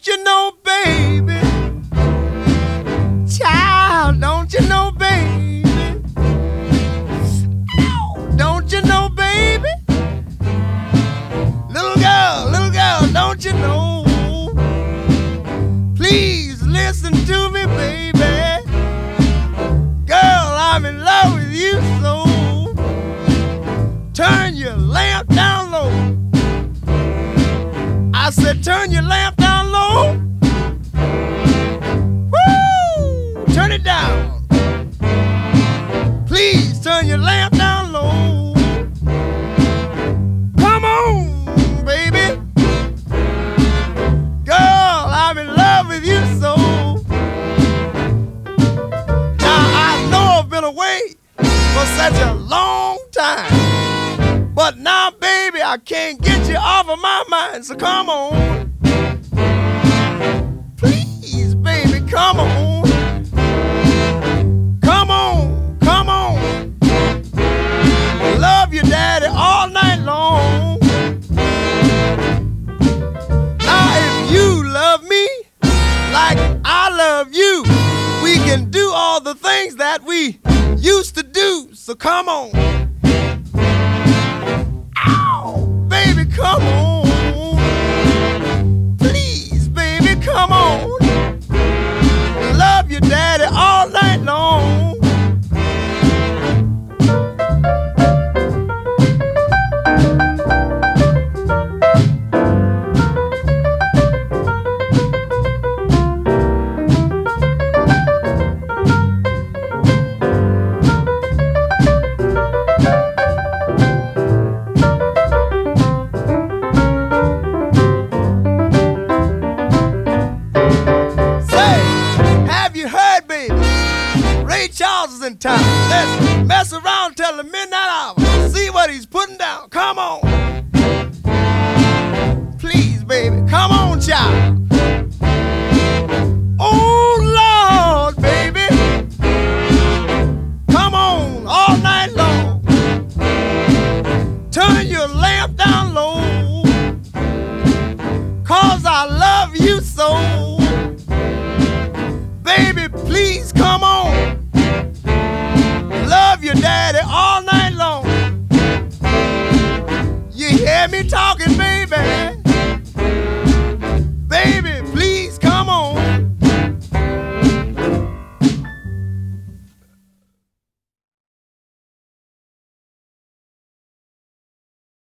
Don't you know, baby? Child, don't you know, baby? Ow, don't you know, baby? Little girl, don't you know? Please listen to me, baby. Girl, I'm in love with you so. Turn your lamp down low. I said turn your lamp down low. Woo! Turn it down. Please turn your lamp down low. Come on, baby. Girl, I'm in love with you so. Now I know I've been away for such a long time, but now, baby, I can't get you off of my mind. So come on, please, baby, come on. Come on, come on. Love your daddy all night long. Now, if you love me like I love you, we can do all the things that we used to do. So come on. Ow, baby, come on. Please, baby, come on. Love your daddy all night long. Charles is in town. Let's mess around till the midnight hour. See what he's putting down. Come on. Please, baby. Come on, child. Oh, Lord, baby. Come on all night long. Turn your lamp down low. 'Cause I love you so. Baby, please come on. Love your daddy all night long. You hear me talking